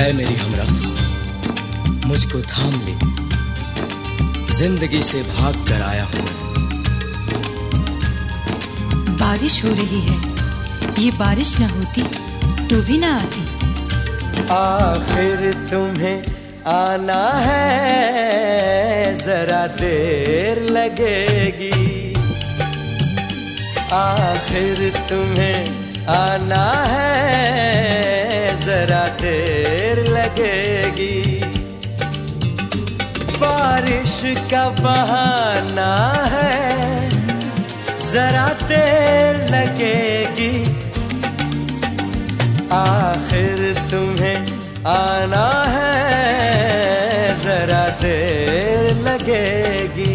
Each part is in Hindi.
ऐ मेरी हमरक्स, मुझको थाम ले, जिंदगी से भाग कर आया हूँ। बारिश हो रही है, ये बारिश न होती तो भी ना आती। आखिर तुम्हें आना है, जरा देर लगेगी। आखिर तुम्हें आना है, जरा देर लगेगी। बारिश का बहाना है, जरा देर लगेगी। आखिर तुम्हें आना है, जरा देर लगेगी।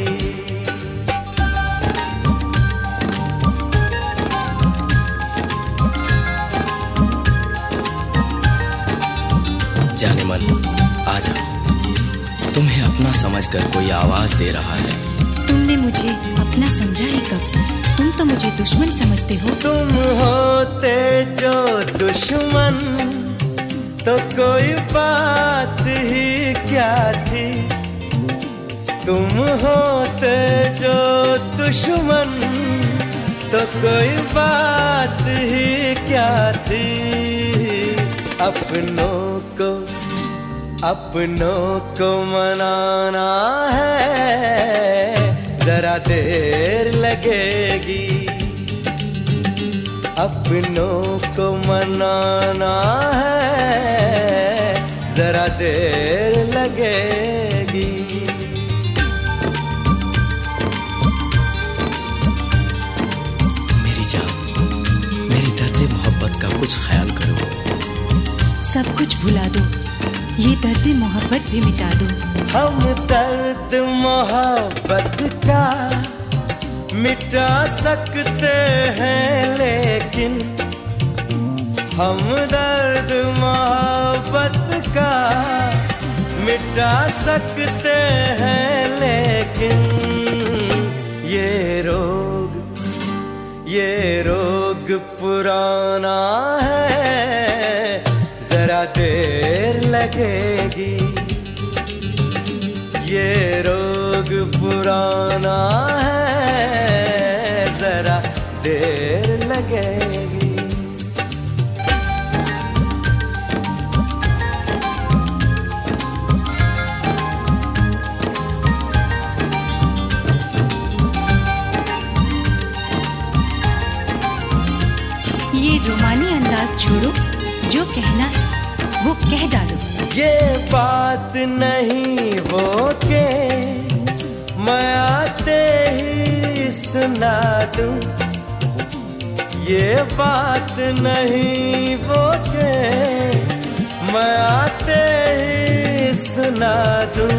जाने मन आजा, तुम्हें अपना समझकर कोई आवाज दे रहा है। तुमने मुझे अपना समझा ही कब, तुम तो मुझे दुश्मन समझते हो। तुम होते जो दुश्मन तो कोई बात ही क्या थी। तुम होते जो दुश्मन तो कोई बात ही क्या थी। अपनों को मनाना है, जरा देर लगेगी। अपनों को मनाना है, जरा देर लगेगी। मेरी जान, मेरी दर्द मोहब्बत का कुछ ख्याल करो। सब कुछ भुला दो, ये दर्द मोहब्बत भी मिटा दो। हम दर्द मोहब्बत का मिटा सकते हैं, लेकिन हम दर्द मोहब्बत का मिटा सकते हैं, लेकिन ये रोग पुराना है, जरा देर लगेगी। ये रोग पुराना है, जरा देर लगेगी। ये रोमानी अंदाज छोड़ो, जो कहना है वो कह डालो। ये बात नहीं हो के मैं आते ही सुना दूं। ये बात नहीं वो के मैं आते ही सुना दूं।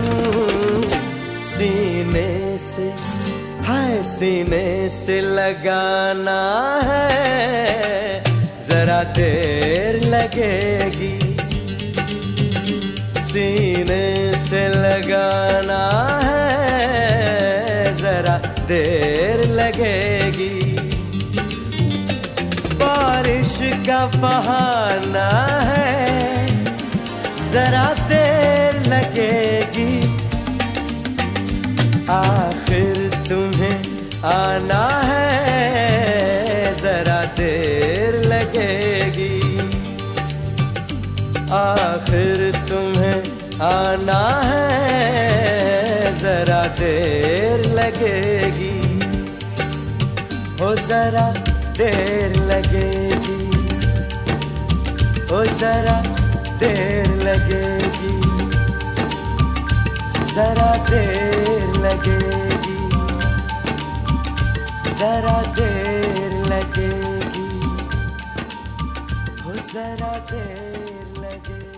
सीने से लगाना है, जरा देर लगेगी। सीने से लगाना है, जरा देर लगेगी। बारिश का बहाना है, जरा देर लगेगी। आखिर तुम्हें आना है, जरा देर लगेगी। आखिर तुम्हें आना है, जरा देर लगेगी। हो जरा देर लगेगी, हो जरा देर लगेगी, जरा देर लगेगी, जरा देर लगेगी, हो जरा देर लगेगी।